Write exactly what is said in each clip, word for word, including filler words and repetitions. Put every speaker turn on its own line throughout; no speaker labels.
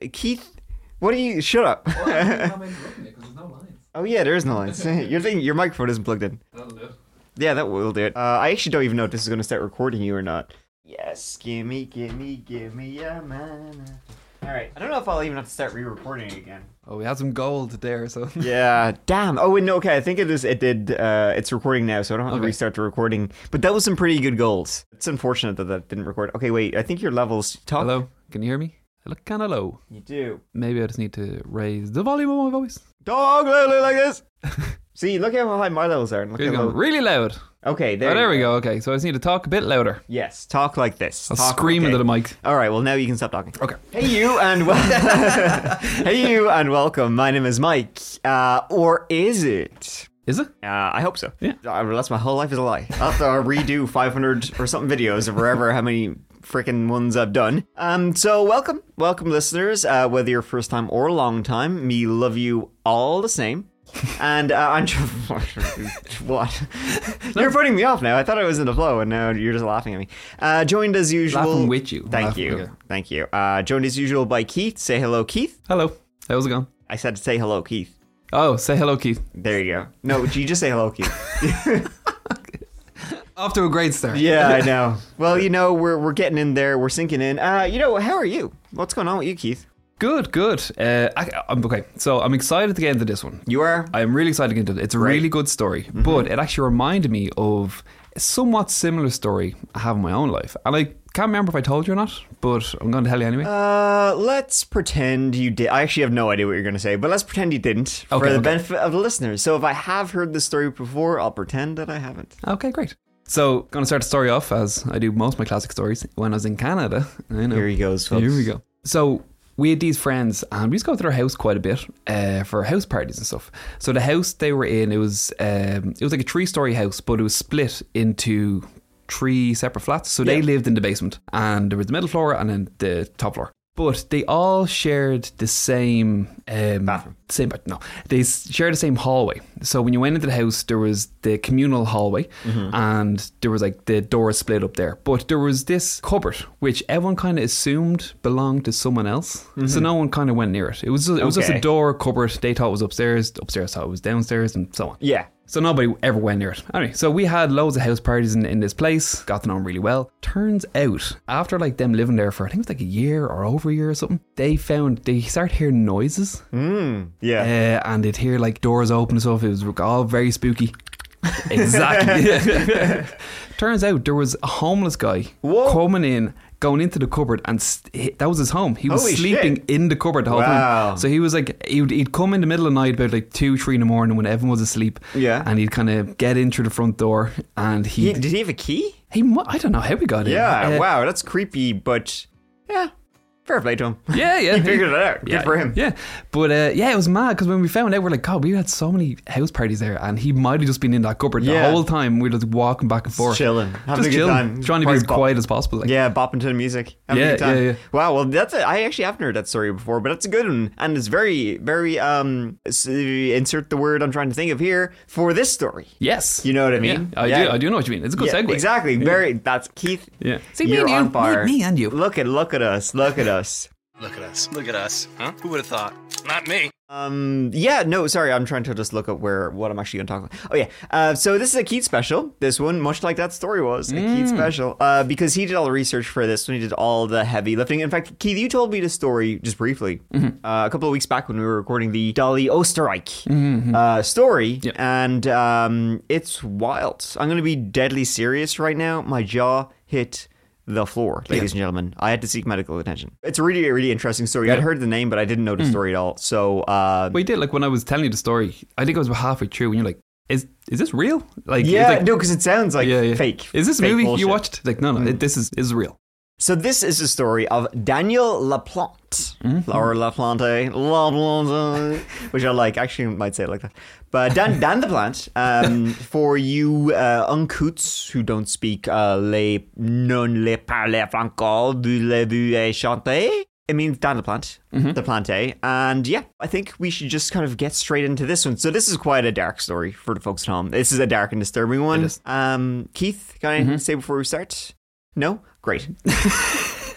Keith, what are you? Shut up.
Well, I think I'm interrupting it because there's no lines.
Oh yeah, there is no lines. You're thinking your microphone isn't plugged in.
That'll do it.
Yeah, that will do it. Uh, I actually don't even know if this is going to start recording you or not. Yes, gimme, gimme, gimme a man. Alright, I don't know if I'll even have to start re-recording it again.
Oh, we had some gold there, so...
Yeah, damn. Oh, wait, no, okay, I think it is, it did, uh, it's recording now, so I don't have to
Okay.
restart the recording. But that was some pretty good goals. It's unfortunate that that didn't record. Okay, wait, I think your levels... Talk.
Hello? Can you hear me? I look kind of low.
You do.
Maybe I just need to raise the volume of my voice.
Dog loudly like this. See, look how high my levels are. And look
It's
how
going
low.
really loud.
Okay, there
Oh, there
you
we go. Okay, so I just need to talk a bit louder.
Yes, talk like this.
I'll
Talk,
scream
okay.
into the mic.
All right, well, now you can stop talking.
Okay.
Hey you and wel- hey you and welcome. My name is Mike. Uh, or is it?
Is it?
Uh, I hope so.
Yeah.
Uh, that's my whole life is a lie. I'll have to redo five hundred or something videos of wherever how many freaking ones I've done. Um, so welcome, welcome listeners. Uh, whether you're first time or long time, me love you all the same. And uh, I'm what? You're putting me off now. I thought I was in the flow, and now you're just laughing at me. Uh, joined as usual.
Laughing with you.
Thank
Laughing,
you.
okay.
Thank you. Uh, joined as usual by Keith. Say hello, Keith.
Hello. How's it going?
I said say hello, Keith.
Oh, say hello, Keith.
There you go. No, you just say hello, Keith.
Off to a great start.
Yeah, I know. Well, you know, we're we're getting in there. We're sinking in. Uh, you know, how are you? What's going on with you, Keith?
Good, good. Uh, I, I'm okay. So I'm excited to get into this one.
You are?
I'm really excited to get into it. It's a
Right.
really good story,
Mm-hmm.
but it actually reminded me of a somewhat similar story I have in my own life. And I can't remember if I told you or not, but I'm going to tell you anyway.
Uh, let's pretend you did. I actually have no idea what you're going to say, but let's pretend you didn't for
Okay,
the
okay.
benefit of the listeners. So if I have heard this story before, I'll pretend that I haven't.
Okay, great. So, going to start the story off as I do most of my classic stories. When I was in Canada, I know.
Here he goes, folks.
Here we go. So, we had these friends, and we used to go to their house quite a bit uh, for house parties and stuff. So, the house they were in, it was um, it was like a three-story house, but it was split into three separate flats. So, they
Yeah.
lived in the basement, and there was the middle floor and then the top floor. But they all shared the same um,
Bathroom.
Same, but no, they s- shared the same hallway. So when you went into the house, there was the communal hallway,
Mm-hmm.
and there was like the doors split up there. But there was this cupboard which everyone kind of assumed belonged to someone else, so no one kind of went near it. It was just, it was just
Mm-hmm. Okay.
a door cupboard. They thought it was upstairs. Upstairs thought it was downstairs, and so on.
Yeah.
So nobody ever went near it. Anyway, so we had loads of house parties in, in this place, got to know them really well. Turns out, after like them living there for, I think it was like a year or over a year or something, they found, they started hearing noises.
Mm,
Uh,
yeah.
and they'd hear like doors open and stuff. It was all very spooky. Exactly. Turns out there was a homeless guy
Whoa.
coming in, going into the cupboard, and st- that was his home. He was
Holy
sleeping
shit.
in the cupboard the whole
Wow.
time. So he was like, he'd, he'd come in the middle of the night about like two, three in the morning when everyone was asleep.
Yeah.
And he'd kind of get in through the front door, and he,
He- did he have a key?
he, mu- I don't know how he got in.
Yeah.
Uh,
Wow, that's creepy, but yeah, fair play to him.
Yeah, yeah.
He figured it out. Good
Yeah,
for him.
Yeah, but uh, yeah, it was mad because when we found out, we're like, God, we had so many house parties there, and he might have just been in that cupboard
Yeah.
the whole time. We were just walking back and forth,
Chilling, having
just
a good
chilling,
time,
trying to be as
Party bop.
quiet as possible. Like,
Yeah, bopping to the music. Having
Yeah,
a good time.
yeah, yeah.
Wow, well, that's a, I actually haven't heard that story before, but that's a good one. And it's very, very, um, s- insert the word I'm trying to think of here for this story.
yes,
You know what I mean?
Yeah, I
Yeah.
do. I do know what you mean. It's a good
Yeah,
segue.
exactly. Very, that's Keith.
Yeah. See, me
You're
and you,
on fire.
me, me and you.
Look at, look at us. Look at us.
Look at us. Look at us. Huh? Who would have thought? Not me.
Um, yeah, no, sorry, I'm trying to just look up where, what I'm actually going to talk about. Oh, yeah. Uh, so this is a Keith special. This one, much like that story was, a Keith special. Uh, because he did all the research for this one. He did all the heavy lifting. In fact, Keith, you told me the story just briefly uh, a couple of weeks back when we were recording the Dolly Osterreich uh, story.
Yep.
And um, it's wild. I'm going to be deadly serious right now. My jaw hit the floor, ladies and gentlemen. I had to seek medical attention. It's a really, really interesting story. I'd
Yeah.
heard the name, but I didn't know the story at all. So, uh,
We did, like when I was telling you the story, I think I was about halfway through, and you're like, "Is is this real?" Like,
yeah,
it's like,
no, because it sounds like
yeah, yeah.
fake.
Is this a
fake
movie
bullshit.
you watched? Like, no, no, it, this is is real.
So this is the story of Daniel Laplante, or Laplante, Laplante, which I like. Actually, I might say it like that. But Dan, Dan Laplante, um, for you uh, uncouths who don't speak uh, les non les parler franco du le vu chanter. It means Dan Laplante, the Plante. And yeah, I think we should just kind of get straight into this one. So this is quite a dark story for the folks at home. This is a dark and disturbing one.
It is.
Um, Keith, can I say before we start? No? Great.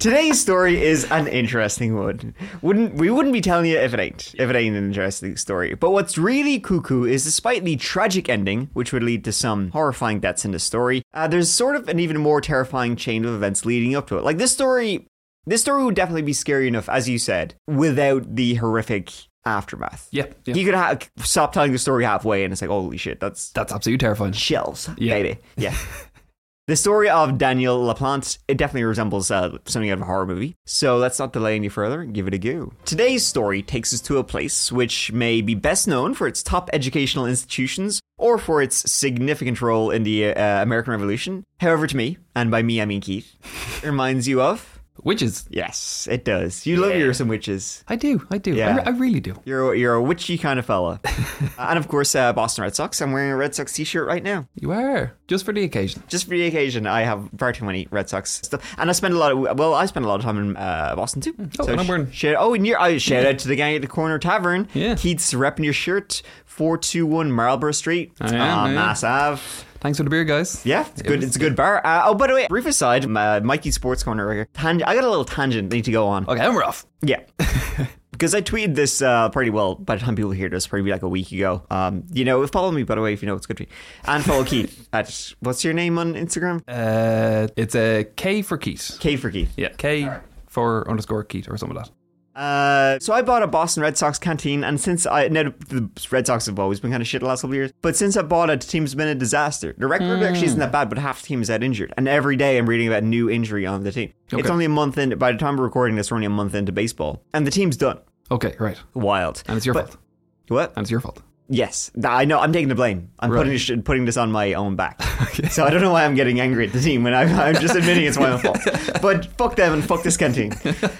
Today's story is an interesting one. Wouldn't we wouldn't be telling you if it ain't if it ain't an interesting story. But what's really cuckoo is, despite the tragic ending, which would lead to some horrifying deaths in the story, uh, there's sort of an even more terrifying chain of events leading up to it. Like this story, this story would definitely be scary enough, as you said, without the horrific aftermath.
Yeah, yeah.
You could ha- stop telling the story halfway, and it's like, holy shit, that's
That's absolutely terrifying.
shells,
Yeah.
baby. Yeah. The story of Daniel LaPlante, it definitely resembles uh, something out of a horror movie. So let's not delay any further and give it a go. Today's story takes us to a place which may be best known for its top educational institutions or for its significant role in the uh, American Revolution. However, to me, and by me I mean Keith, it reminds you of...
Witches.
Yes, it does. You love your some witches.
I do. I do.
Yeah.
I, I really do.
You're, you're a witchy kind of fella. uh, and of course, uh, Boston Red Sox. I'm wearing a Red Sox t-shirt right now.
You are. Just for the occasion.
Just for the occasion, I have far too many Red Sox stuff, and I spend a lot of well, I spend a lot of time in uh, Boston too.
Oh, and I'm wearing-
sh- shout, oh, and you're, I shout out to the gang at the Corner Tavern.
Yeah.
Keith's repping your shirt, four two one Marlborough Street,
I am,
uh,
I am.
Mass Ave.
Thanks for the beer, guys.
Yeah, it's
It
good.
was-
It's a good bar. Uh, oh, by the way, brief aside, uh, Mikey's Sports Corner right here. Tang- I got a little tangent I need to go on.
Okay, and we're off.
Yeah. Because I tweeted this uh, pretty well, by the time people hear this, probably like a week ago. Um, you know, follow me, by the way, if you know it's good for you. And follow Keith at, what's your name on Instagram?
Uh, it's a K for Keith.
K for Keith.
Yeah, K for underscore Keith or something like that.
Uh, so I bought a Boston Red Sox canteen, and since I now the Red Sox have always been kind of shit the last couple of years, but since I bought it, the team's been a disaster. The record
Hmm.
actually isn't that bad, but half the team is out injured, and every day I'm reading about a new injury on the team. It's
Okay.
only a month in. By the time we're recording this, we're only a month into baseball, and the team's done.
Okay, right.
Wild.
And it's your
But-
fault.
What?
And it's your fault.
Yes, Th- I know. I'm taking the blame. I'm
Right.
putting this, putting this on my own back. So I don't know why I'm getting angry at the team when I'm, I'm just admitting it's my own fault. But fuck them and fuck this canteen.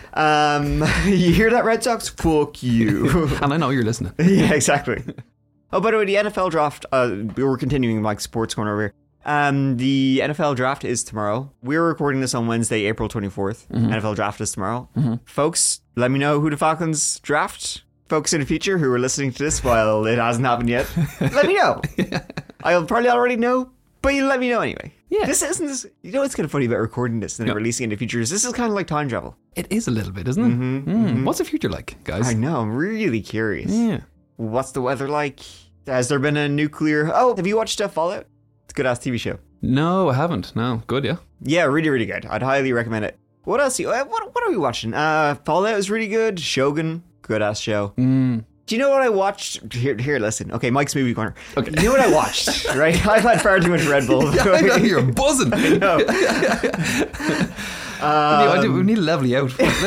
Um, you hear that, Red Sox? Fuck you.
And I know you're listening.
Yeah, exactly. Oh, by the way, the N F L draft. Uh, we were continuing Mike's Sports Corner over here. Um, the N F L draft is tomorrow. We're recording this on Wednesday, April twenty-fourth.
Mm-hmm.
N F L draft is tomorrow. Folks, let me know who the Falcons draft. Folks in the future who are listening to this while it hasn't happened yet, let me know. I'll probably already know, but you let me know anyway.
Yeah.
This isn't this. You know what's kind of funny about recording this and then
Yeah.
releasing it in the future is this is kind of like time travel.
It is a little bit, isn't it? Mm. What's the future like, guys?
I know. I'm really curious.
Yeah.
What's the weather like? Has there been a nuclear... Oh, have you watched uh, Fallout? It's a good-ass T V show.
No, I haven't. No. Good, yeah.
Yeah, really, really good. I'd highly recommend it. What else? You, uh, what, what are we watching? Uh, Fallout is really good. Shogun, good-ass show.
Mm.
Do you know what I watched? Here, here, listen. Okay, Mike's Movie Corner.
Okay.
You know what I watched, right? I've had far too much Red Bull.
Yeah, I know, you're buzzing.
No.
I do, we need to level you out.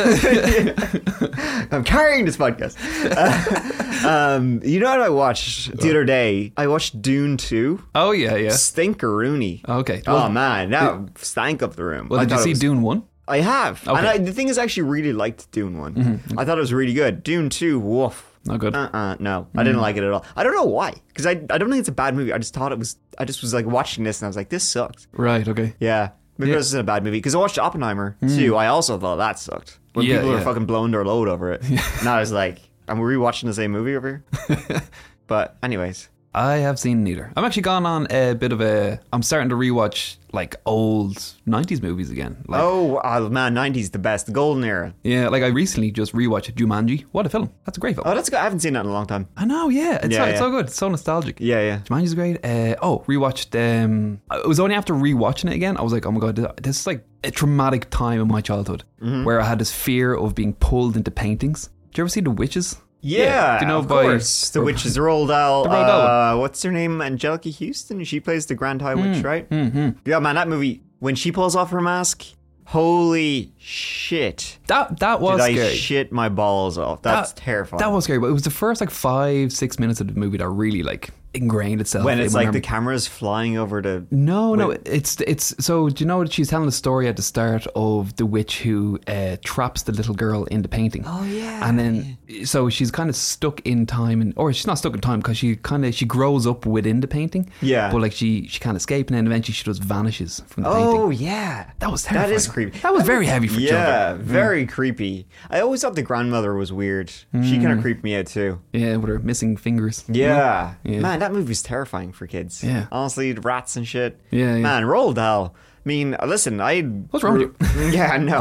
I'm carrying this podcast. Uh, um, you know what I watched the other day? I watched Dune two.
Oh, yeah, yeah.
Stinkeroony.
Okay.
Oh
Well,
man, that stank up the room.
well,
I
did you
thought it
see
was-
Dune one?
I have.
Okay.
And I, the thing is, I actually really liked Dune one. I thought it was really good. Dune two, woof.
Not good.
Uh-uh, no. I didn't like it at all. I don't know why. Because I, I don't think it's a bad movie. I just thought it was, I just was like watching this and I was like, this sucks.
Right, okay.
Yeah. Maybe
Yeah.
this isn't a bad movie. Because I watched Oppenheimer too. I also thought that sucked. When
Yeah,
people were
yeah.
fucking blowing their load over it. And I was like, and were we watching the same movie over here? But anyways.
I have seen neither. I'm actually gone on a bit of a... I'm starting to rewatch like old nineties movies again. Like,
Oh, oh man, nineties the best. The golden era.
Yeah, like I recently just rewatched Jumanji. What a film. That's a great film.
Oh, that's good. I haven't seen that in a long time.
I know, yeah. It's,
Yeah,
so, it's
yeah.
so good. It's so nostalgic.
Yeah, yeah.
Jumanji's great. Uh, oh, rewatched... Um, it was only after rewatching it again, I was like, oh my God, this- this is like a traumatic time in my childhood
Mm-hmm.
where I had this fear of being pulled into paintings. Did you ever see The Witches?
Yeah,
Do you know
of
by-
course. The Witches, Roald Dahl.
The Roald Dahl
Uh, what's her name? Angelica Houston. She plays the Grand High
Hmm,
Witch, right? Mm-hmm. Yeah, man, that movie, when she pulls off her mask, holy shit.
That that was
Did I
scary.
shit my balls off? That's
That-
terrifying.
That was scary, but it was the first like five, six minutes of the movie that really like ingrained itself.
when
in
it's
my
like the
memory.
camera's flying over the...
No, no,
Wait.
it's it's so. Do you know that she's telling the story at the start of the witch who uh, traps the little girl in the painting?
Oh, yeah.
and then so she's kind of stuck in time, and or she's not stuck in time because she kind of she grows up within the painting.
Yeah.
but like she she can't escape, and then eventually she just vanishes from the
Oh,
painting.
yeah.
That was
That
terrifying.
is creepy.
That was very heavy for
Yeah,
children.
very creepy. I always thought the grandmother was weird. She
Hmm.
kind of creeped me out too.
Yeah, with her missing fingers.
Yeah.
Yeah.
Man, that movie's terrifying for kids.
Yeah.
Honestly, the rats and shit.
Yeah, yeah.
Man, Roald Dahl. I mean, listen, I...
What's wrong with
you? Yeah, I know.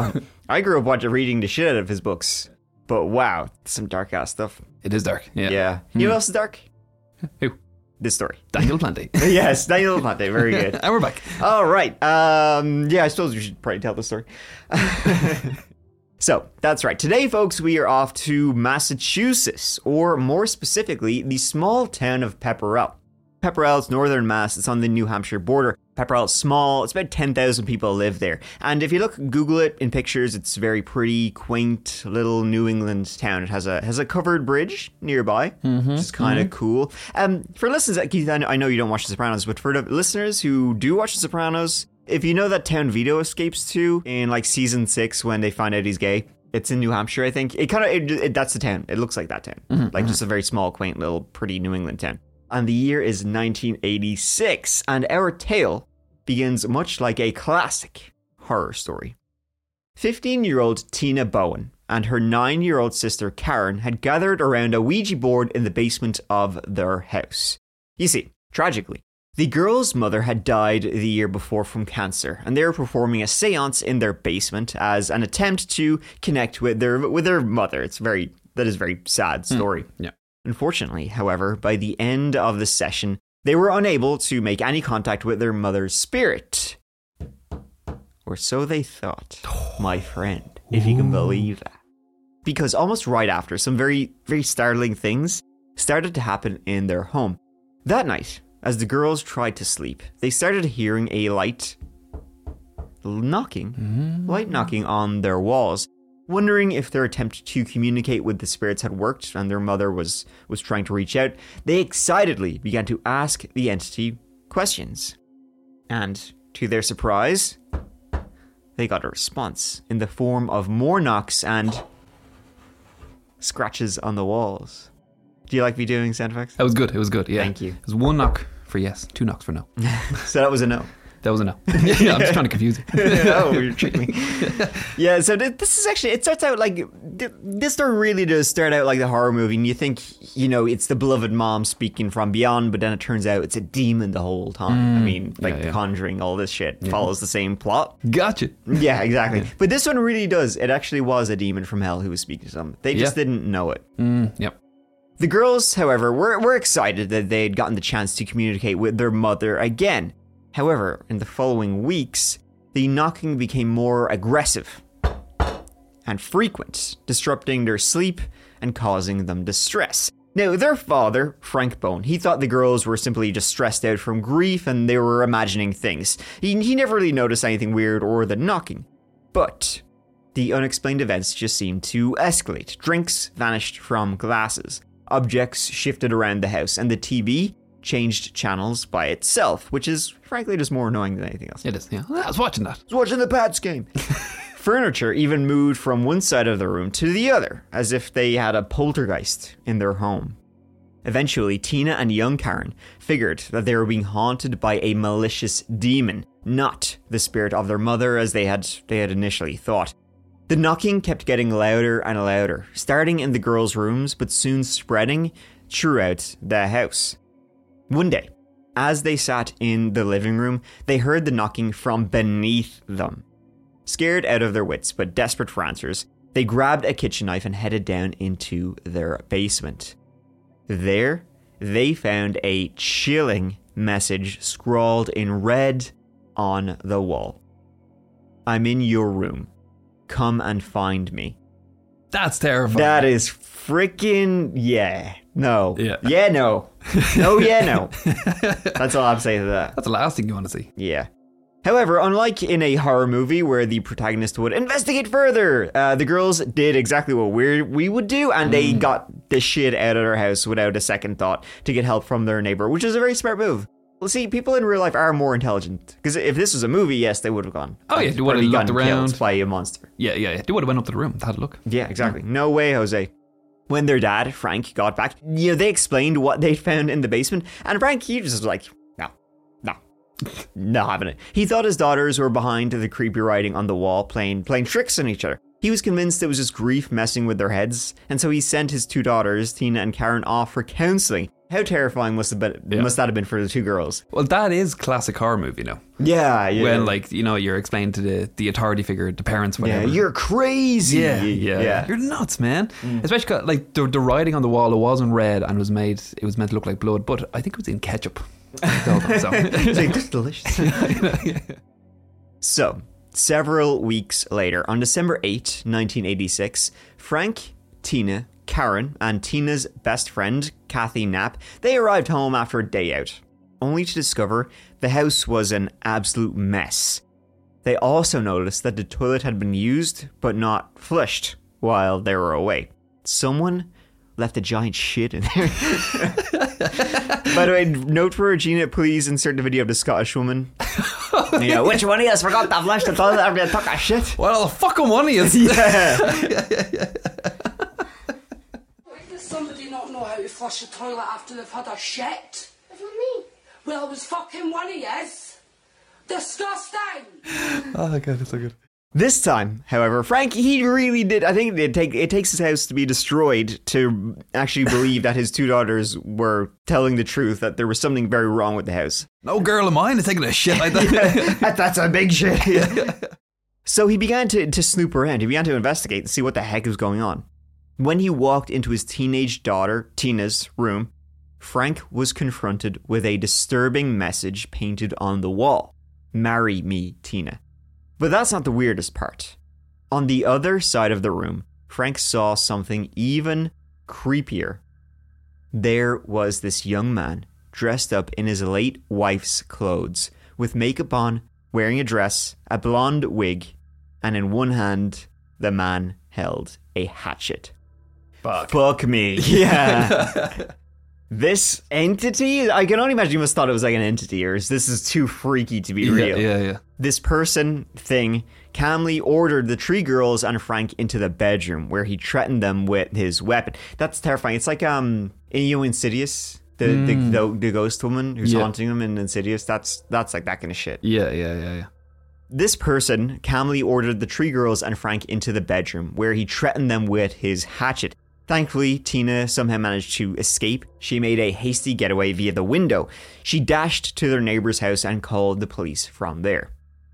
I grew up watching reading the shit out of his books. But wow, some dark ass stuff.
It is dark. Yeah.
Yeah. You know what else is dark?
Who?
This story.
Daniel Plante.
Yes, Daniel Plante. Very good.
And we're back.
All right. Um, yeah, I suppose we should probably tell the story. So, that's right. Today, folks, we are off to Massachusetts, or more specifically, the small town of Pepperell. Pepperell is northern Mass. It's on the New Hampshire border. Pepperell is small. It's about ten thousand people live there. And if you look, Google it in pictures, it's a very pretty, quaint little New England town. It has a has a covered bridge nearby, mm-hmm, which is kind of mm-hmm. cool. Um, for listeners, Keith, I know you don't watch The Sopranos, but for the listeners who do watch The Sopranos, if you know that town Vito escapes to in like season six when they find out he's gay, it's in New Hampshire, I think. It kind of it, it, that's the town. It looks like that town, mm-hmm, like mm-hmm. just a very small, quaint little, pretty New England town. And the year is nineteen eighty-six, and our tale begins much like a classic horror story. fifteen-year-old Tina Bowen and her nine-year-old sister Karen had gathered around a Ouija board in the basement of their house. You see, tragically, the girl's mother had died the year before from cancer, and they were performing a seance in their basement as an attempt to connect with their with their mother. It's very that is a very sad story.
Mm, yeah.
Unfortunately, however, by the end of the session, they were unable to make any contact with their mother's spirit. Or so they thought, my friend, if you can believe that. Because almost right after, some very, very startling things started to happen in their home. That night, as the girls tried to sleep, they started hearing a light knocking, mm-hmm. light knocking on their walls. Wondering if their attempt to communicate with the spirits had worked and their mother was, was trying to reach out, they excitedly began to ask the entity questions. And to their surprise, they got a response in the form of more knocks and scratches on the walls. Do you like me doing sound effects?
That was good. It was good. Yeah.
Thank you.
It was one knock for yes, two knocks for no.
So that was a no.
That was a no. Yeah, I'm just trying to confuse you.
Oh, you're tricking me. Yeah, so th- this is actually, it starts out like, th- this story really does start out like the horror movie, and you think, you know, it's the beloved mom speaking from beyond, but then it turns out it's a demon the whole time. Mm, I mean, like yeah, yeah. Conjuring, all this shit yeah. follows the same plot.
Gotcha.
Yeah, exactly. Yeah. But this one really does. It actually was a demon from hell who was speaking to them. They just yeah. didn't know it.
Mm, yep.
The girls, however, were, were excited that they'd gotten the chance to communicate with their mother again. However, in the following weeks, the knocking became more aggressive and frequent, disrupting their sleep and causing them distress. Now, their father, Frank Bowen, he thought the girls were simply just stressed out from grief and they were imagining things. He, he never really noticed anything weird or the knocking. But the unexplained events just seemed to escalate. Drinks vanished from glasses. Objects shifted around the house, and the T V changed channels by itself, which is frankly just more annoying than anything else.
It is, yeah. I was watching that.
I was watching the Pats game. Furniture even moved from one side of the room to the other, as if they had a poltergeist in their home. Eventually, Tina and young Karen figured that they were being haunted by a malicious demon, not the spirit of their mother as they had they had initially thought. The knocking kept getting louder and louder, starting in the girls' rooms, but soon spreading throughout the house. One day, as they sat in the living room, they heard the knocking from beneath them. Scared out of their wits, but desperate for answers, they grabbed a kitchen knife and headed down into their basement. There, they found a chilling message scrawled in red on the wall. "I'm in your room. Come and find me."
That's terrifying.
That is freaking, yeah. No.
Yeah.
Yeah, no. No, yeah, no. That's all I'm saying to that.
That's the last thing you want to see.
Yeah. However, unlike in a horror movie where the protagonist would investigate further, uh, the girls did exactly what we we would do, and mm. they got the shit out of their house without a second thought to get help from their neighbor, which is a very smart move. Well, see, people in real life are more intelligent. Because if this was a movie, yes, they would have gone.
Oh, yeah, they would have looked around.
By a monster.
Yeah, yeah, yeah. They would have went up to the room and had a look.
Yeah, exactly. Mm. No way, Jose. When their dad, Frank, got back, you know, they explained what they'd found in the basement, and Frank, he just was like, no, no, not having it. He thought his daughters were behind the creepy writing on the wall, playing playing tricks on each other. He was convinced it was just grief messing with their heads, and so he sent his two daughters, Tina and Karen, off for counselling How terrifying must have been,
Yeah.
must that have been for the two girls?
Well, that is classic horror movie now.
Yeah, yeah.
When, like, you know, you're explaining to the, the authority figure, the parents,
yeah,
whatever.
you're crazy.
Yeah, yeah,
yeah.
You're nuts, man. Mm. Especially 'cause, like the, the writing on the wall, it wasn't red and was made. It was meant to look like blood, but I think it was in ketchup. So,
It's like, this is delicious. So, several weeks later, on December eighth, nineteen eighty-six, Frank, Tina, Karen, and Tina's best friend, Kathy Knapp, they arrived home after a day out, only to discover the house was an absolute mess. They also noticed that the toilet had been used, but not flushed while they were away. Someone left a giant shit in there. By the way, note for Regina, please insert the video of the Scottish woman. You know, which one of us forgot to flush the toilet after they took a shit?
well, the fucking one is.
Yeah.
Why does somebody not know how to flush a toilet after they've had a shit?
What do you mean?
Well, it was fucking one of yous. Disgusting!
Oh, God, that's so good.
This time, however, Frank, he really did. I think it, take, it takes his house to be destroyed to actually believe that his two daughters were telling the truth, that there was something very wrong with the house.
No girl of mine is taking a shit like that.
that that's a big shit. Yeah. So he began to, to snoop around. He began to investigate and see what the heck was going on. When he walked into his teenage daughter, Tina's, room, Frank was confronted with a disturbing message painted on the wall. Marry me, Tina. But that's not the weirdest part. On the other side of the room, Frank saw something even creepier. There was this young man dressed up in his late wife's clothes, with makeup on, wearing a dress, a blonde wig, and in one hand, the man held a hatchet.
Fuck.
Fuck me. Yeah. This entity, I can only imagine you must thought it was like an entity, or this is too freaky to be real.
Yeah, yeah, yeah.
This person thing calmly ordered the three girls and Frank into the bedroom, where he threatened them with his weapon. That's terrifying. It's like um, you know, Insidious, the, mm. the, the the ghost woman who's
yeah.
haunting him in Insidious. That's that's like that kind of shit.
Yeah, yeah, yeah, yeah.
This person calmly ordered the three girls and Frank into the bedroom, where he threatened them with his hatchet. Thankfully, Tina somehow managed to escape. She made a hasty getaway via the window. She dashed to their neighbor's house and called the police from there.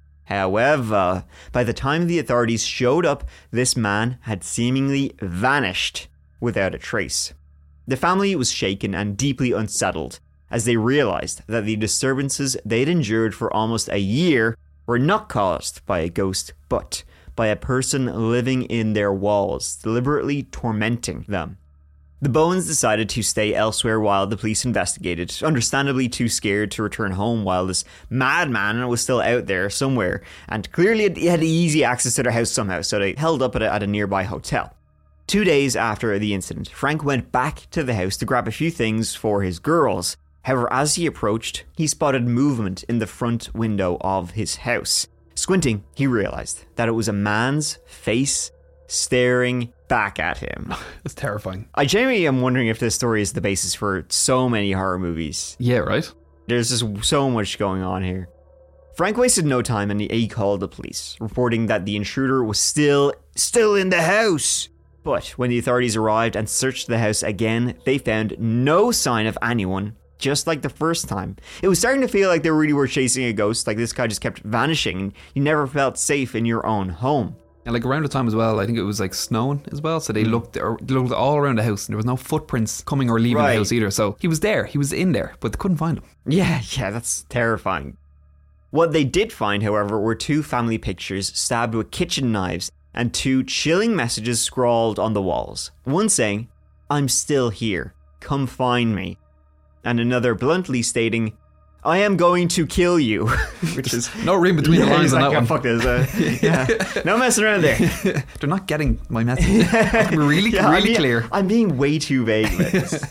However, by the time the authorities showed up, this man had seemingly vanished without a trace. The family was shaken and deeply unsettled as they realized that the disturbances they'd endured for almost a year were not caused by a ghost, but by a person living in their walls, deliberately tormenting them. The Bowens decided to stay elsewhere while the police investigated, understandably too scared to return home while this madman was still out there somewhere, and clearly he had easy access to their house somehow, so they held up at a, at a nearby hotel. Two days after the incident, Frank went back to the house to grab a few things for his girls. However, as he approached, he spotted movement in the front window of his house. Squinting, he realized that it was a man's face staring back at him.
It's terrifying.
I genuinely am wondering if this story is the basis for so many horror movies.
Yeah, right?
There's just so much going on here. Frank wasted no time and he called the police, reporting that the intruder was still, still in the house. But when the authorities arrived and searched the house again, they found no sign of anyone. Just like the first time. It was starting to feel like they really were chasing a ghost, like this guy just kept vanishing and you never felt safe in your own home.
And like around the time as well, I think it was like snowing as well, so they, mm. looked, or, they looked all around the house and there was no footprints coming or leaving right. the house either, so he was there, he was in there, but they couldn't find him.
Yeah, yeah, that's terrifying. What they did find, however, were two family pictures stabbed with kitchen knives and two chilling messages scrawled on the walls. One saying, "I'm still here, come find me." And another bluntly stating, "I am going to kill you," which is
no reading between
yeah,
the lines on
like,
that one.
Fuck this, uh, yeah, no messing around there.
They're not getting my message. really,
yeah,
really
I'm,
clear.
I'm being way too vague with this.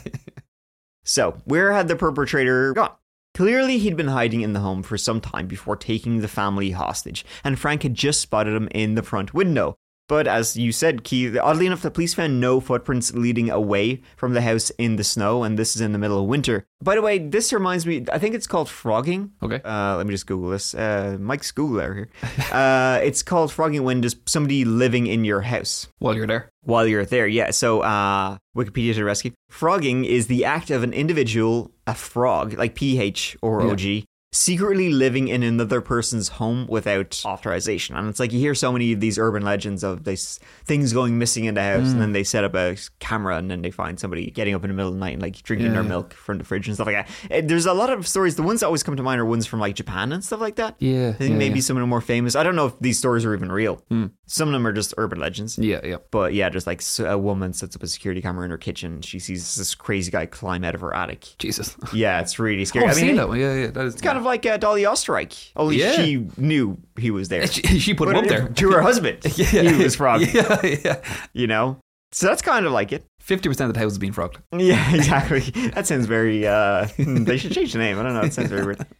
So, where had the perpetrator gone? Clearly, he'd been hiding in the home for some time before taking the family hostage, and Frank had just spotted him in the front window. But as you said, Keith, oddly enough, the police found no footprints leading away from the house in the snow, and this is in the middle of winter. By the way, this reminds me, I think it's called frogging.
Okay.
Uh, let me just Google this. Uh, Mike's Google out here. uh, it's called frogging when there's somebody living in your house.
While you're there.
While you're there, yeah. So, uh, Wikipedia to the rescue. Frogging is the act of an individual, a frog, like P H or O G, secretly living in another person's home without authorization. And it's like you hear so many of these urban legends of these things going missing in the house, mm. and then they set up a camera, and then they find somebody getting up in the middle of the night and like drinking yeah, their yeah. milk from the fridge and stuff like that. There's a lot of stories. The ones that always come to mind are ones from like Japan and stuff like that.
Yeah.
I think
yeah,
maybe
yeah.
some of the more famous. I don't know if these stories are even real.
Mm.
Some of them are just urban legends.
Yeah, yeah.
But yeah, just like a woman sets up a security camera in her kitchen. She sees this crazy guy climb out of her attic.
Jesus.
Yeah, it's really scary.
Oh, I've
I mean,
seen that one. Yeah, yeah. That is,
it's kind of like uh, Dolly Osterreich. Only
yeah.
she knew he was there.
She, she put
but
him up there.
To her husband.
yeah.
He was frogged.
Yeah, yeah.
You know? So that's kind of like it.
fifty percent of the house is being frogged.
Yeah, exactly. That sounds very... Uh, they should change the name. I don't know. It sounds very weird.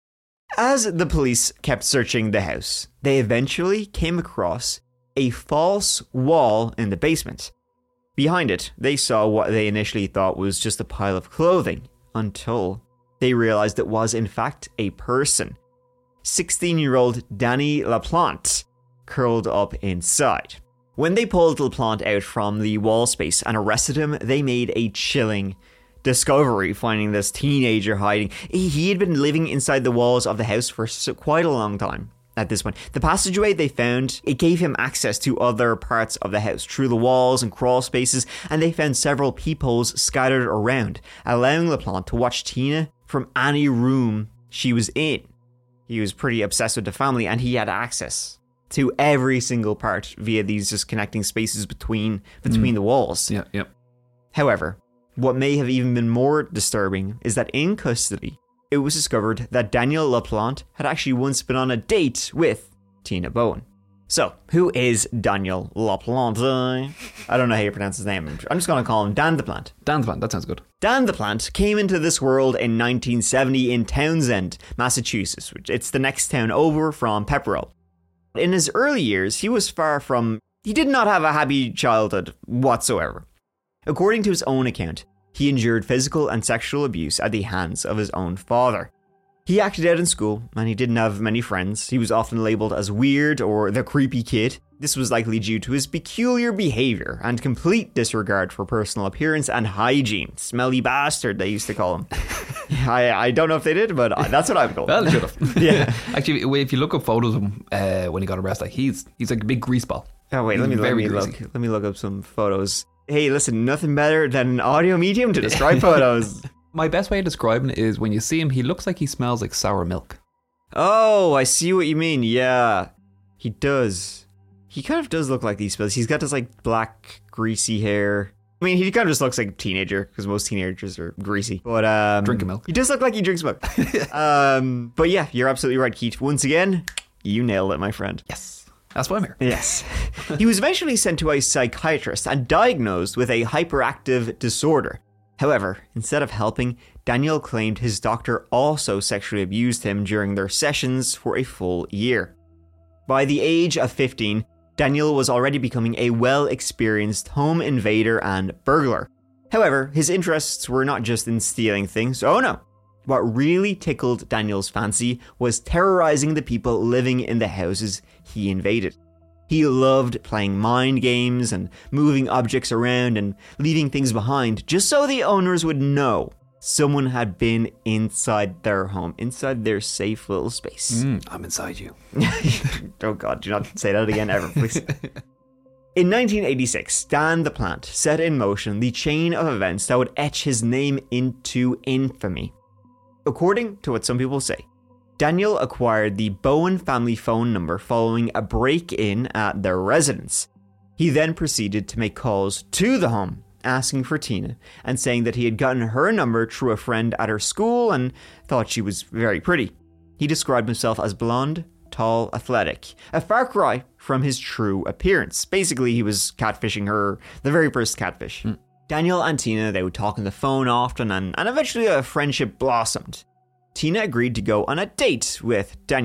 As the police kept searching the house, they eventually came across a false wall in the basement. Behind it, they saw what they initially thought was just a pile of clothing, until they realized it was in fact a person. sixteen-year-old Danny LaPlante curled up inside. When they pulled LaPlante out from the wall space and arrested him, they made a chilling discovery, finding this teenager hiding. He had been living inside the walls of the house for quite a long time. At this point, the passageway they found, it gave him access to other parts of the house through the walls and crawl spaces, and they found several peepholes scattered around, allowing LaPlante to watch Tina from any room she was in. He was pretty obsessed with the family, and he had access to every single part via these just connecting spaces between between mm. the walls.
Yeah, yeah.
However, what may have even been more disturbing is that in custody, it was discovered that Daniel LaPlante had actually once been on a date with Tina Bowen. So, who is Daniel LaPlante? I don't know how you pronounce his name. I'm just going to call him Dan the Plant.
Dan the Plant, that sounds good.
Dan the Plant came into this world in nineteen seventy in Townsend, Massachusetts. It's the next town over from Pepperell. In his early years, he was far from... He did not have a happy childhood whatsoever. According to his own account, he endured physical and sexual abuse at the hands of his own father. He acted out in school, and he didn't have many friends. He was often labelled as weird or the creepy kid. This was likely due to his peculiar behaviour and complete disregard for personal appearance and hygiene. Smelly bastard, they used to call him. I, I don't know if they did, but that's what I would call him.
Well, they should have.
Yeah.
Actually, if you look up photos of him uh, when he got arrested, like he's he's like a big grease ball.
Oh wait,
he's
let me, let me look. Let me look up some photos. Hey, listen, nothing better than an audio medium to describe photos.
My best way of describing it is when you see him, he looks like he smells like sour milk.
Oh, I see what you mean. Yeah, he does. He kind of does look like he smells. He's got this like black, greasy hair. I mean, he kind of just looks like a teenager because most teenagers are greasy. But um,
drinking milk.
He does look like he drinks milk. um, but yeah, you're absolutely right, Keith. Once again, you nailed it, my friend.
Yes. That's why I'm here.
Yes. He was eventually sent to a psychiatrist and diagnosed with a hyperactive disorder. However, instead of helping, Daniel claimed his doctor also sexually abused him during their sessions for a full year. By the age of fifteen, Daniel was already becoming a well-experienced home invader and burglar. However, his interests were not just in stealing things. Oh no. What really tickled Daniel's fancy was terrorizing the people living in the houses he invaded. He loved playing mind games and moving objects around and leaving things behind just so the owners would know someone had been inside their home, inside their safe little space.
Mm, I'm inside you.
Oh God, do not say that again ever, please. In nineteen eighty-six, Dan the Plant set in motion the chain of events that would etch his name into infamy. According to what some people say, Daniel acquired the Bowen family phone number following a break-in at their residence. He then proceeded to make calls to the home, asking for Tina, and saying that he had gotten her number through a friend at her school and thought she was very pretty. He described himself as blonde, tall, athletic, a far cry from his true appearance. Basically, he was catfishing her, the very first catfish. Mm. Daniel and Tina, they would talk on the phone often, and, and eventually a friendship blossomed. Tina agreed to go on a date with Daniel.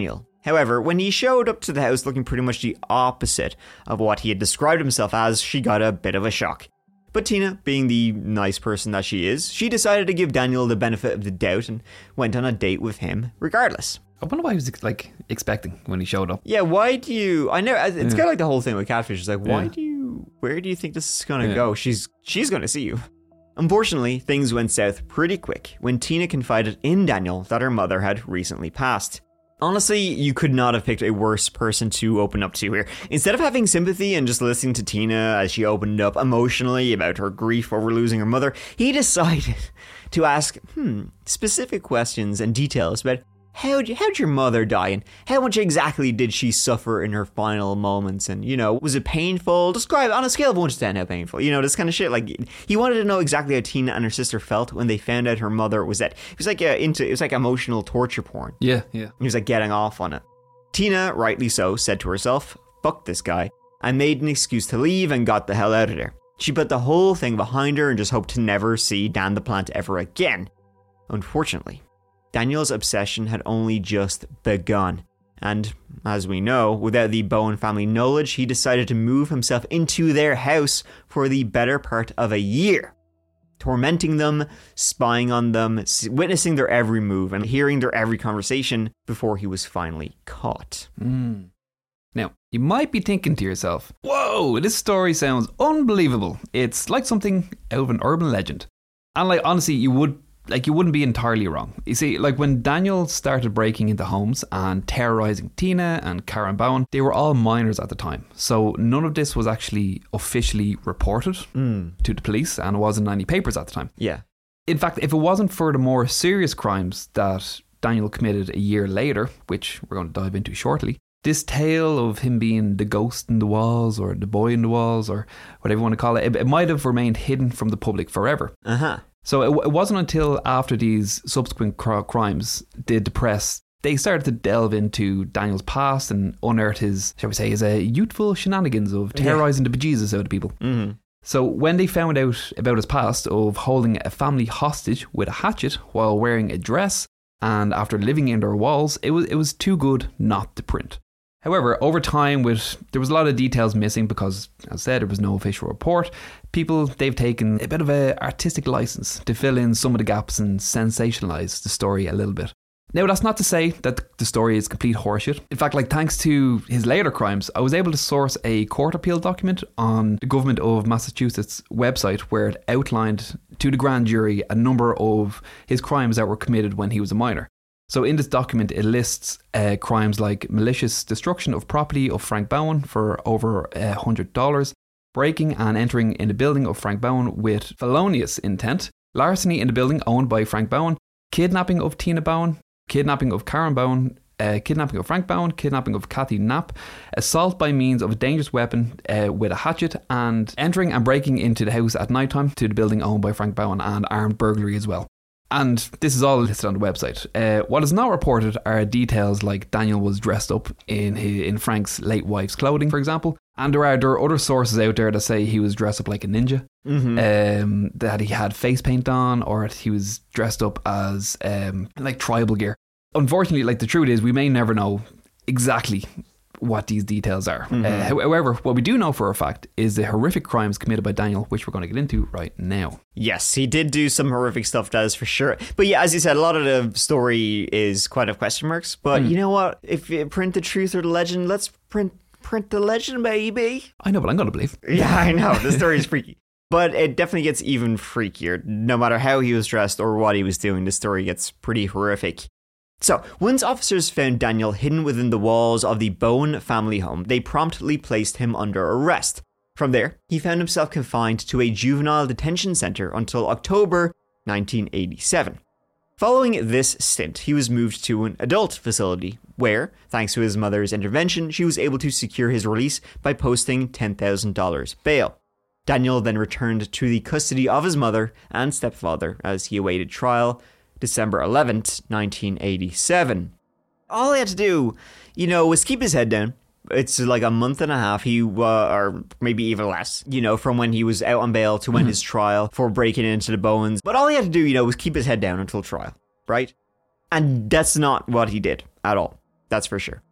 However, when he showed up to the house looking pretty much the opposite of what he had described himself as, she got a bit of a shock. But Tina, being the nice person that she is, she decided to give Daniel the benefit of the doubt and went on a date with him regardless.
I wonder what he was like expecting when he showed up.
Yeah, why do you... I know, it's yeah. kind of like the whole thing with Catfish. It's like, why
yeah.
do you... Where do you think this is going to
yeah.
go? She's she's going to see you. Unfortunately, things went south pretty quick when Tina confided in Daniel that her mother had recently passed. Honestly, you could not have picked a worse person to open up to here. Instead of having sympathy and just listening to Tina as she opened up emotionally about her grief over losing her mother, he decided to ask hmm, specific questions and details about how'd, how'd your mother die and how much exactly did she suffer in her final moments, and, you know, was it painful? Describe on a scale of one to ten how painful, you know, this kind of shit. Like, he wanted to know exactly how Tina and her sister felt when they found out her mother was dead. It was like a, into it was like emotional torture porn.
Yeah, yeah.
He was like getting off on it. Tina, rightly so, said to herself, fuck this guy, and made an excuse to leave and got the hell out of there. She put the whole thing behind her and just hoped to never see Dan the Plant ever again. Unfortunately, Daniel's obsession had only just begun, and, as we know, without the Bowen family knowledge, he decided to move himself into their house for the better part of a year, tormenting them, spying on them, witnessing their every move, and hearing their every conversation before he was finally caught.
Mm. Now, you might be thinking to yourself, whoa, this story sounds unbelievable. It's like something out of an urban legend. And like, honestly, you would Like, you wouldn't be entirely wrong. You see, like, when Daniel started breaking into homes and terrorizing Tina and Karen Bowen, they were all minors at the time. So none of this was actually officially reported
mm.
to the police, and it wasn't in any papers at the time.
Yeah.
In fact, if it wasn't for the more serious crimes that Daniel committed a year later, which we're going to dive into shortly, this tale of him being the ghost in the walls or the boy in the walls or whatever you want to call it, it, it might have remained hidden from the public forever.
Uh-huh.
So it, it wasn't until after these subsequent cr- crimes did the press, they started to delve into Daniel's past and unearth his, shall we say, his uh, youthful shenanigans of terrorising yeah. the bejesus out of people.
Mm-hmm.
So when they found out about his past of holding a family hostage with a hatchet while wearing a dress and after living in their walls, it was it was too good not to print. However, over time, with there was a lot of details missing because, as I said, there was no official report. People, they've taken a bit of an artistic license to fill in some of the gaps and sensationalise the story a little bit. Now, that's not to say that the story is complete horseshit. In fact, like, thanks to his later crimes, I was able to source a court appeal document on the government of Massachusetts website where it outlined to the grand jury a number of his crimes that were committed when he was a minor. So in this document, it lists uh, crimes like malicious destruction of property of Frank Bowen for over one hundred dollars, breaking and entering in the building of Frank Bowen with felonious intent, larceny in the building owned by Frank Bowen, kidnapping of Tina Bowen, kidnapping of Karen Bowen, uh, kidnapping of Frank Bowen, kidnapping of Kathy Knapp, assault by means of a dangerous weapon uh, with a hatchet, and entering and breaking into the house at night time to the building owned by Frank Bowen, and armed burglary as well. And this is all listed on the website. Uh, what is not reported are details like Daniel was dressed up in his, in Frank's late wife's clothing, for example. And there are, there are other sources out there that say he was dressed up like a ninja,
mm-hmm.
um, that he had face paint on, or that he was dressed up as um, like tribal gear. Unfortunately, like, the truth is, we may never know exactly what these details are.
Mm-hmm.
Uh, however, what we do know for a fact is the horrific crimes committed by Daniel, which we're going to get into right now.
Yes, he did do some horrific stuff, that is for sure. But yeah, as you said, a lot of the story is quite of question marks. But mm. you know what? If you print the truth or the legend, let's print print the legend, baby.
I know, but I'm going to believe.
Yeah, I know. The story is freaky. But it definitely gets even freakier. No matter how he was dressed or what he was doing, the story gets pretty horrific. So, once officers found Daniel hidden within the walls of the Bowen family home, they promptly placed him under arrest. From there, he found himself confined to a juvenile detention center until October nineteen eighty-seven. Following this stint, he was moved to an adult facility where, thanks to his mother's intervention, she was able to secure his release by posting ten thousand dollars bail. Daniel then returned to the custody of his mother and stepfather as he awaited trial December eleventh, nineteen eighty-seven. All he had to do, you know, was keep his head down. It's like a month and a half, he uh, or maybe even less, you know, from when he was out on bail to when mm-hmm. his trial for breaking into the Bowens. But all he had to do, you know, was keep his head down until trial, right? And that's not what he did at all. That's for sure.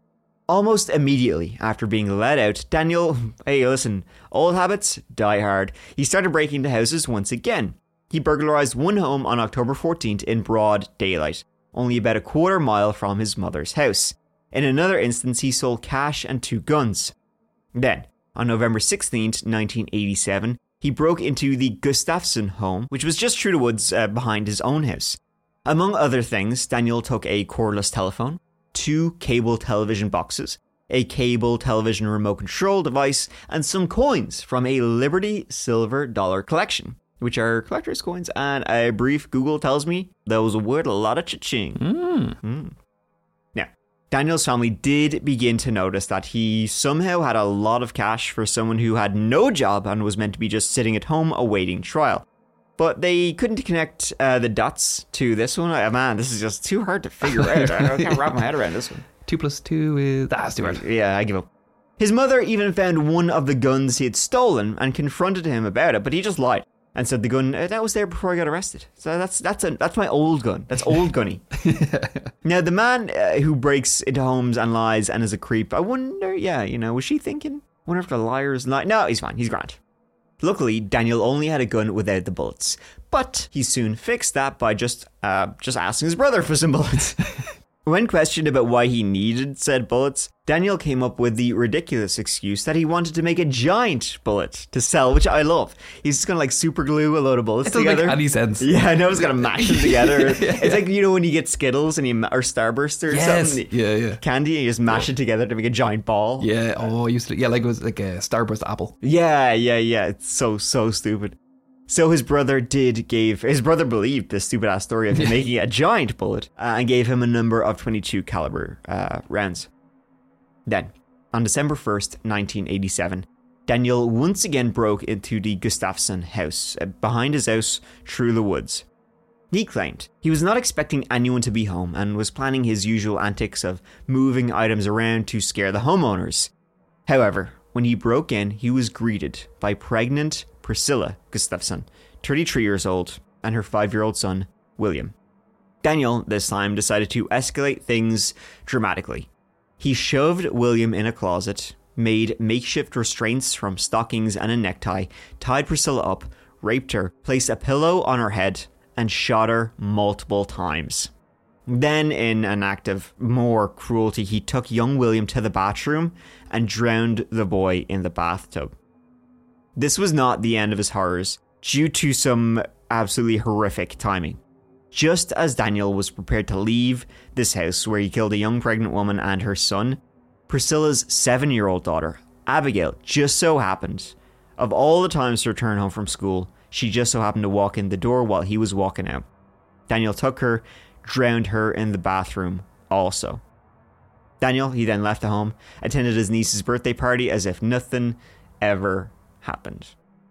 Almost immediately after being let out, Daniel, hey listen, old habits die hard. He started breaking into houses once again. He burglarized one home on October fourteenth in broad daylight, only about a quarter mile from his mother's house. In another instance, he stole cash and two guns. Then, on November sixteenth, nineteen eighty-seven, he broke into the Gustafsson home, which was just through the woods uh, behind his own house. Among other things, Daniel took a cordless telephone, two cable television boxes, a cable television remote control device, and some coins from a Liberty silver dollar collection, which are collector's coins, and a brief Google tells me those were worth a lot of cha-ching.
Mm.
Mm. Now, Daniel's family did begin to notice that he somehow had a lot of cash for someone who had no job and was meant to be just sitting at home awaiting trial. But they couldn't connect uh, the dots to this one. Uh, man, this is just too hard to figure out. I can't wrap my head around this one.
Two plus two is... That's too hard.
Yeah, I give up. His mother even found one of the guns he had stolen and confronted him about it, but he just lied and said the gun, uh, that was there before I got arrested. So that's that's a, that's my old gun. That's old gunny. Now, the man uh, who breaks into homes and lies and is a creep, I wonder, yeah, you know, was she thinking? I wonder if the liar's lying. No, he's fine. He's grand. Luckily, Daniel only had a gun without the bullets, but he soon fixed that by just uh, just asking his brother for some bullets. When questioned about why he needed said bullets, Daniel came up with the ridiculous excuse that he wanted to make a giant bullet to sell, which I love. He's just going to like super glue a load of bullets
It doesn't
together.
make any sense.
Yeah, I know, he's going to mash them together.
Yeah.
It's like, you know, when you get Skittles and you ma- or Starburst or
Yes.
something.
Yeah, yeah.
Candy, and you just mash it together to make a giant ball.
Yeah, oh, I used to... Yeah, like it was like a Starburst apple.
Yeah, yeah, yeah. It's so, so stupid. So his brother did give, his brother believed this stupid ass story of him making a giant bullet uh, and gave him a number of twenty-two caliber uh, rounds. Then, on December first, nineteen eighty-seven, Daniel once again broke into the Gustafsson house, uh, behind his house through the woods. He claimed he was not expecting anyone to be home and was planning his usual antics of moving items around to scare the homeowners. However, when he broke in, he was greeted by pregnant Priscilla Gustafsson, thirty-three years old, and her five-year-old son, William. Daniel, this time, decided to escalate things dramatically. He shoved William in a closet, made makeshift restraints from stockings and a necktie, tied Priscilla up, raped her, placed a pillow on her head, and shot her multiple times. Then, in an act of more cruelty, he took young William to the bathroom and drowned the boy in the bathtub. This was not the end of his horrors, due to some absolutely horrific timing. Just as Daniel was prepared to leave this house where he killed a young pregnant woman and her son, Priscilla's seven-year-old daughter, Abigail, just so happened, of all the times to return home from school, she just so happened to walk in the door while he was walking out. Daniel took her, drowned her in the bathroom also. Daniel, he then left the home, attended his niece's birthday party as if nothing ever happened.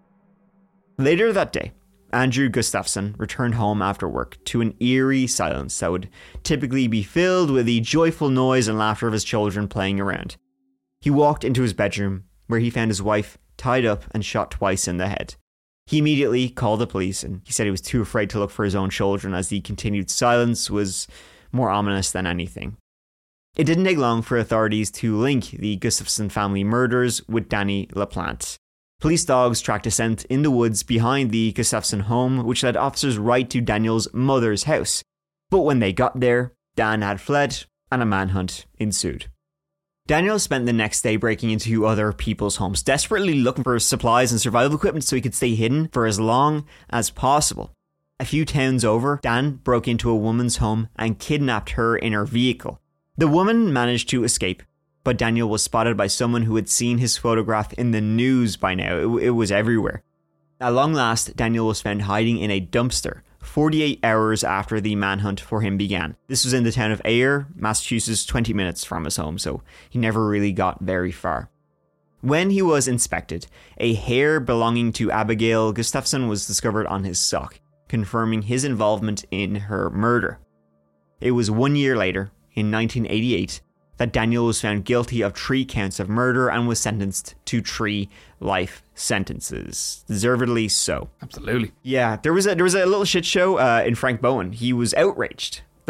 Later that day, Andrew Gustafsson returned home after work to an eerie silence that would typically be filled with the joyful noise and laughter of his children playing around. He walked into his bedroom, where he found his wife tied up and shot twice in the head. He immediately called the police, and he said he was too afraid to look for his own children as the continued silence was more ominous than anything. It didn't take long for authorities to link the Gustafsson family murders with Danny LaPlante. Police dogs tracked a scent in the woods behind the Gustafsson home, which led officers right to Daniel's mother's house. But when they got there, Dan had fled, and a manhunt ensued. Daniel spent the next day breaking into other people's homes, desperately looking for supplies and survival equipment so he could stay hidden for as long as possible. A few towns over, Dan broke into a woman's home and kidnapped her in her vehicle. The woman managed to escape, but Daniel was spotted by someone who had seen his photograph in the news by now. It, it was everywhere. At long last, Daniel was found hiding in a dumpster forty-eight hours after the manhunt for him began. This was in the town of Ayer, Massachusetts, twenty minutes from his home, so he never really got very far. When he was inspected, a hair belonging to Abigail Gustafsson was discovered on his sock, confirming his involvement in her murder. It was one year later, in nineteen eighty-eight, that Daniel was found guilty of three counts of murder and was sentenced to three life sentences. Deservedly so.
Absolutely.
Yeah, there was a there was a little shit show uh, in Frank Bowen. He was outraged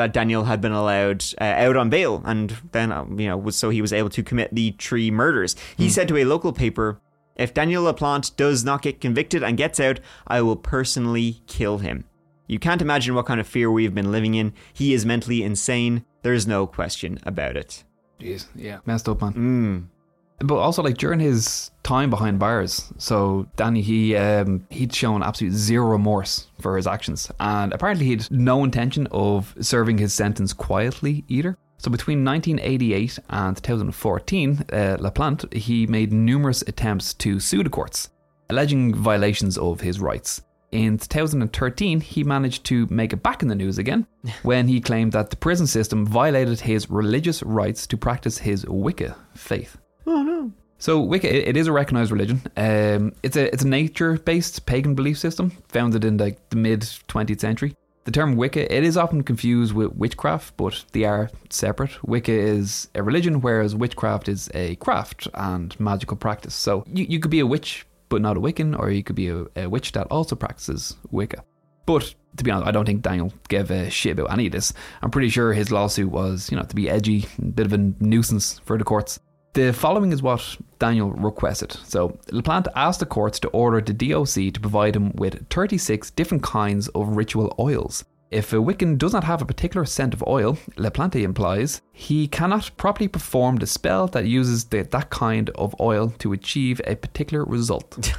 that Daniel had been allowed uh, out on bail, and then uh, you know was so he was able to commit the three murders. He mm. said to a local paper, "If Daniel LaPlante does not get convicted and gets out, I will personally kill him. You can't imagine what kind of fear we've been living in. He is mentally insane. There's no question about it."
Jeez, yeah, messed up, man.
Mm.
But also, like, during his time behind bars, so Danny, he um, he'd shown absolute zero remorse for his actions, and apparently he'd no intention of serving his sentence quietly either. So between nineteen eighty-eight and two thousand fourteen, uh, LaPlante, he made numerous attempts to sue the courts, alleging violations of his rights. In two thousand thirteen, he managed to make it back in the news again when he claimed that the prison system violated his religious rights to practice his Wicca faith.
Oh no.
So Wicca, it is a recognised religion. Um, it's a it's a nature-based pagan belief system founded in like the mid twentieth century. The term Wicca, it is often confused with witchcraft, but they are separate. Wicca is a religion, whereas witchcraft is a craft and magical practice. So you, you could be a witch, but not a Wiccan, or you could be a, a witch that also practices Wicca. But to be honest, I don't think Daniel gave a shit about any of this. I'm pretty sure his lawsuit was, you know, to be edgy, a bit of a nuisance for the courts. The following is what Daniel requested. So LaPlante asked the courts to order the D O C to provide him with thirty-six different kinds of ritual oils. If a Wiccan does not have a particular scent of oil, LaPlante implies, he cannot properly perform the spell that uses the, that kind of oil to achieve a particular result.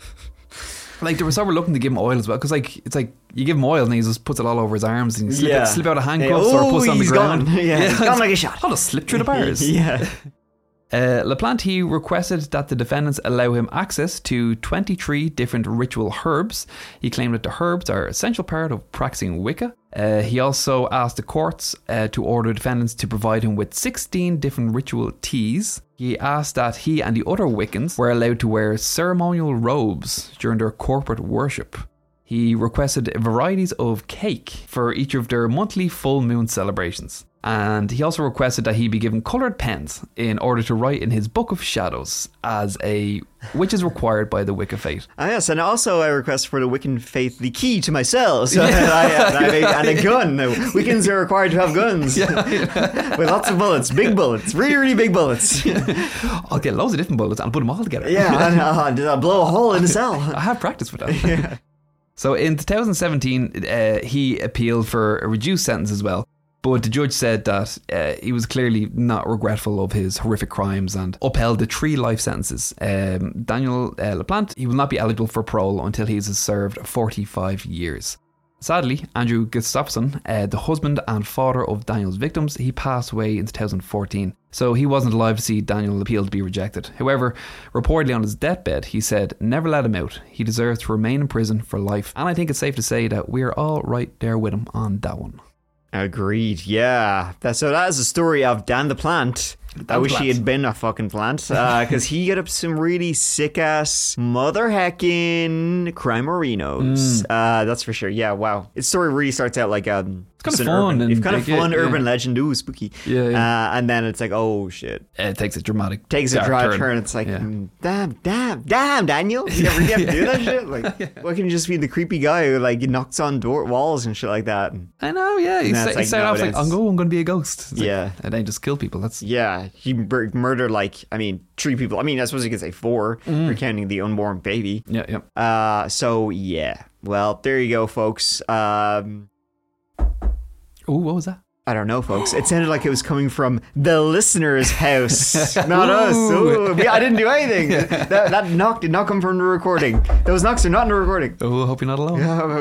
Like, they were so reluctant to give him oil as well, because like it's like you give him oil and he just puts it all over his arms and you slip,
yeah.
it, slip out a handcuffs
hey, oh,
or puts it on the
he's
ground.
Gone. Yeah, yeah, he's gone like a shot.
I'll just slip through the bars.
yeah.
Uh, LaPlante, he requested that the defendants allow him access to twenty-three different ritual herbs. He claimed that the herbs are an essential part of practicing Wicca. Uh, he also asked the courts uh, to order defendants to provide him with sixteen different ritual teas. He asked that he and the other Wiccans were allowed to wear ceremonial robes during their corporate worship. He requested varieties of cake for each of their monthly full moon celebrations. And he also requested that he be given coloured pens in order to write in his Book of Shadows, as a which is required by the Wicca faith.
Ah, yes, and also I request for the Wiccan faith the key to my cell, so yeah. I, I, I, and a gun. Wiccans are required to have guns yeah, yeah. with lots of bullets, big bullets, really, really big bullets.
I'll get loads of different bullets and put them all together.
Yeah, and I'll, I'll blow a hole in the cell.
I have practice with that.
Yeah.
So in two thousand seventeen, uh, he appealed for a reduced sentence as well. But the judge said that uh, he was clearly not regretful of his horrific crimes and upheld the three life sentences. Um, Daniel uh, LaPlante, he will not be eligible for parole until he has served forty-five years. Sadly, Andrew Gustafson, uh, the husband and father of Daniel's victims, he passed away in two thousand fourteen. So he wasn't alive to see Daniel's appeal to be rejected. However, reportedly on his deathbed, he said, "Never let him out. He deserves to remain in prison for life." And I think it's safe to say that we're all right there with him on that one.
Agreed, yeah. That, so that is the story of Dan the Plant.
Dan
I wish
plant.
he had been a fucking plant, because uh, he got up some really sick-ass, mother-heckin' crime-orinos. Mm. Uh, that's for sure. Yeah, wow. His story really starts out like um,
it's kind of fun.
Urban,
and
it's kind of fun
yeah.
urban legend. Ooh, spooky.
Yeah, yeah.
Uh, and then it's like, oh, shit.
It takes a dramatic
Takes a dramatic turn. turn. It's like,
yeah.
mm, damn, damn, damn, Daniel. You ever get to do that shit? Like, yeah. Why can't you just be the creepy guy who, like, knocks on door walls and shit like that?
I know, yeah. He started
like,
off like, I'm going, I'm going to be a ghost. It's
yeah.
Like, and then just kill people. That's
Yeah. He mur- murdered, like, I mean, three people. I mean, I suppose you could say four, mm. for counting the unborn baby.
Yeah, yeah.
Uh, so, yeah. Well, there you go, folks. Um...
Oh, what was that?
I don't know, folks. It sounded like it was coming from the listener's house, not us. Ooh, I didn't do anything. that, that knock did not come from the recording. Those knocks are not in the recording.
Oh, I hope you're not alone.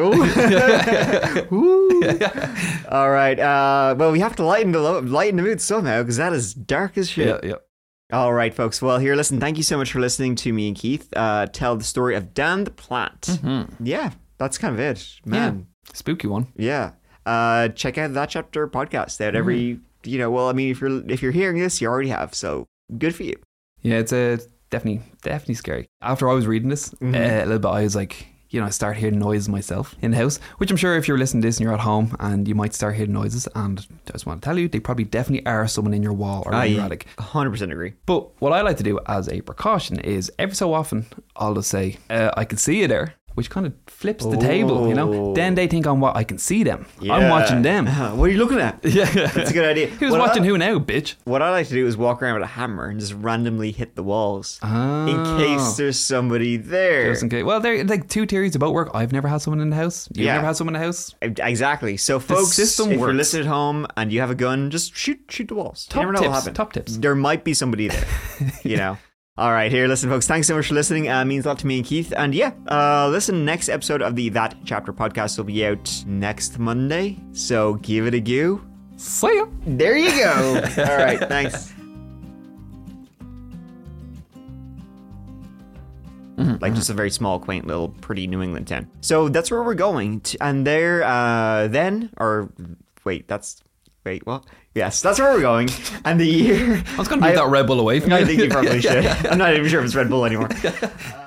Yeah, ooh. All right. Uh, well, we have to lighten the lo- lighten the mood somehow, because that is dark as shit.
Yeah, yeah.
All right, folks. Well, here, listen. Thank you so much for listening to me and Keith uh, tell the story of Dan the Plant.
Mm-hmm.
Yeah, that's kind of it, man.
Yeah. Spooky one.
Yeah. Uh, check out That Chapter podcast out every, mm. you know, well, I mean, if you're if you're hearing this, you already have, so good for you.
Yeah, it's a definitely definitely scary. After I was reading this mm-hmm. uh, a little bit, I was like, you know, I start hearing noises myself in the house, which I'm sure if you're listening to this and you're at home and you might start hearing noises, and I just want to tell you, they probably definitely are someone in your wall or in your attic.
one hundred percent agree.
But what I like to do as a precaution is every so often I'll just say, uh, I can see you there. which kind of flips the table, you know.
Oh.
Then they think I'm what I can see them. I'm
Yeah.
watching them.
What are you looking at?
Yeah,
That's a good idea.
Who's
What
watching
I,
who now, bitch?
What I like to do is walk around with a hammer and just randomly hit the walls
Oh.
in case there's somebody there.
Just in case. Well, there like two theories about work. I've never had someone in the house. You've
Yeah.
never had someone in the house.
Exactly. So, folks,
system
if you're
works.
listening at home and you have a gun, just shoot shoot the walls.
Top
you never know what
tips,
happen.
top tips.
There might be somebody there. You know. All right, here, listen, folks. Thanks so much for listening. Uh, means a lot to me and Keith. And yeah, uh, listen. Next episode of the That Chapter podcast will be out next Monday. So give it a go.
See ya.
There you go. All right, thanks. Like just a very small, quaint little, pretty New England town. So that's where we're going. To, and there, uh, then, or wait, that's wait, what? Yes, that's where we're going. And the year
I was going to give that Red Bull away from you.
I think you probably should. I'm not even sure if it's Red Bull anymore.